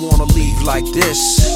wanna leave like this.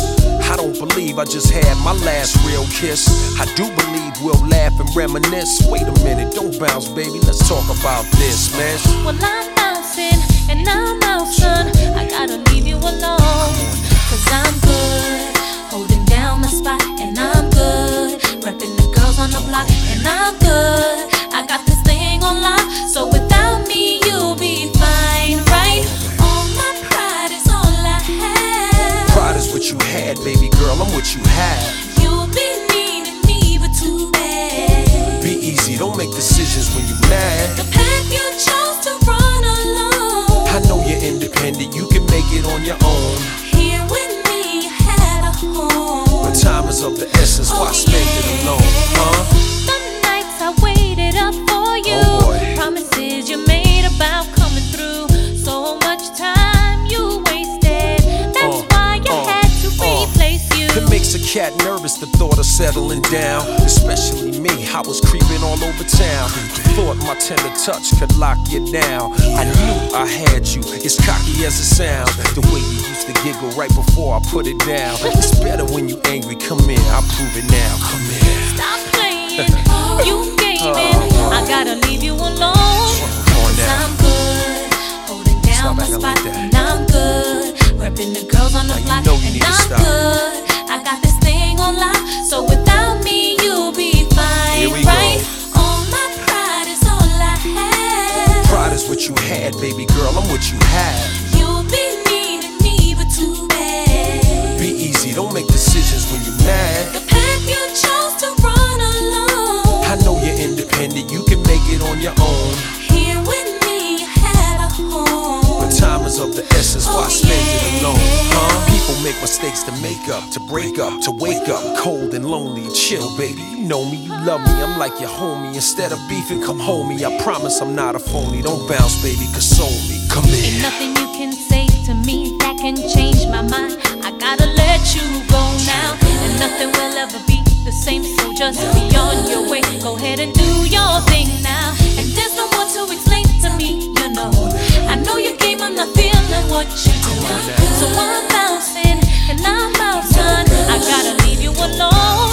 I don't believe I just had my last real kiss. I do believe we'll laugh and reminisce. Wait a minute, don't bounce, baby, let's talk about this, man. Well, I'm bouncing and I'm out, son. I gotta leave you alone, cause I'm good, holding down the spot, and I'm good, repping the girls on the block, and I'm good. I got this thing on lock, so without me you'll be fine, right? All my pride is all I have. Pride is what you had, baby girl, I'm what you have. You'll be needing me, but too bad. Be easy, don't make decisions when you're mad. The path you chose to run alone. I know you're independent, you can make it on your own. Here with me, you had a home. But time is of the essence, why spend it alone, huh? The nights I waited up for you, Oh boy. promises you made about coming through. So much time you wasted, that's why you had to replace you. It makes a cat nervous, the thought of settling down. Especially me, I was creeping all over town. Thought my tender touch could lock you down. I knew I had you, as cocky as it sounds. The way you used to giggle right before I put it down. It's better when you angry, come in, I'll prove it now. Come in. Stop playing, you gaming. I gotta leave you alone, cause I'm good, holding down my spot, and I'm good, repping the girls on the block, and I'm good. I got this thing on lock, so without me you'll be fine, right? All my pride is all I have. Pride is what you had, baby girl, I'm what you have. You'll be needing me, but too bad. Be easy, don't make decisions when you're mad. The path you chose to run alone. I know you're independent, you can make it on your own. Here with me, you had a home. But time is of the essence, why spend it alone, huh? People make mistakes to make up, to break up, to wake up cold and lonely. Chill, baby, you know me, you love me, I'm like your homie. Instead of beefing, come home me. I promise I'm not a phony. Don't bounce, baby, console me. Come in. Ain't nothing you can say to me that can change my mind. I gotta let you go now, and nothing will ever be the same. So just be on your way, go ahead and do your thing now. And there's no more to explain to me, you know. I know your game, I'm not feeling what you do. So I'm bouncing and I'm out, son. I gotta leave you alone.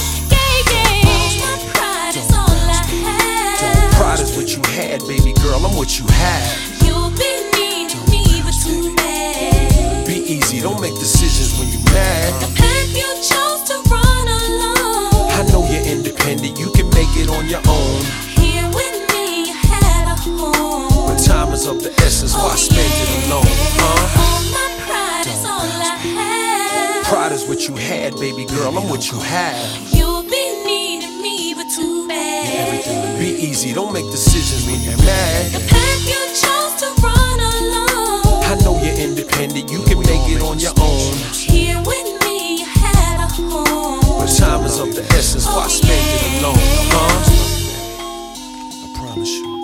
My pride is all I have. Pride is what you had, baby girl, I'm what you have. You'll be needing me, but too bad. Be easy, don't make decisions when you're mad. The path you chose to run alone. I know you're independent, you can make it on your own. Here with me, you had a home. But time is of the essence, why spend it alone, huh? All my pride is all I have. Pride is what you had, baby girl, I'm what you have. You'll be needing me, but too bad. Be easy, don't make decisions when you're mad. The path you chose to run alone. I know you're independent, you can make it on your own. Here with me, you had a home. But time is of the essence, why spend it alone, huh? I promise you.